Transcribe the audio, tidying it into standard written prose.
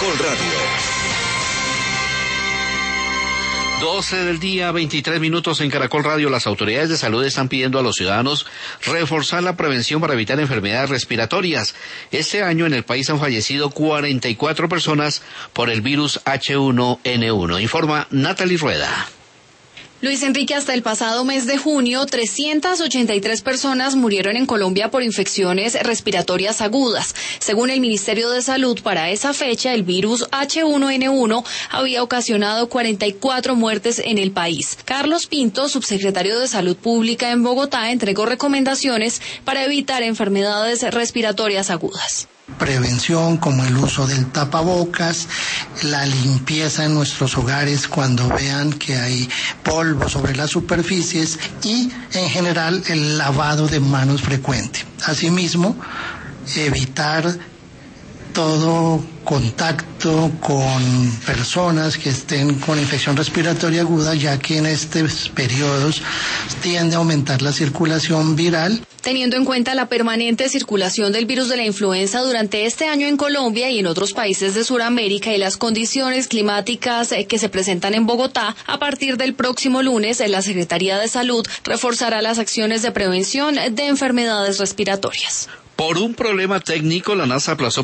Caracol Radio. 12 del día, 23 minutos en Caracol Radio. Las autoridades de salud están pidiendo a los ciudadanos reforzar la prevención para evitar enfermedades respiratorias. Este año en el país han fallecido 44 personas por el virus H1N1. Informa Natalie Rueda. Luis Enrique, hasta el pasado mes de junio, 383 personas murieron en Colombia por infecciones respiratorias agudas. Según el Ministerio de Salud, para esa fecha, el virus H1N1 había ocasionado 44 muertes en el país. Carlos Pinto, subsecretario de Salud Pública en Bogotá, entregó recomendaciones para evitar enfermedades respiratorias agudas. Prevención como el uso del tapabocas, la limpieza en nuestros hogares cuando vean que hay polvo sobre las superficies y en general el lavado de manos frecuente. Asimismo, evitar todo contacto con personas que estén con infección respiratoria aguda, ya que en estos periodos tiende a aumentar la circulación viral. Teniendo en cuenta la permanente circulación del virus de la influenza durante este año en Colombia y en otros países de Sudamérica y las condiciones climáticas que se presentan en Bogotá, a partir del próximo lunes, la Secretaría de Salud reforzará las acciones de prevención de enfermedades respiratorias. Por un problema técnico, la NASA aplazó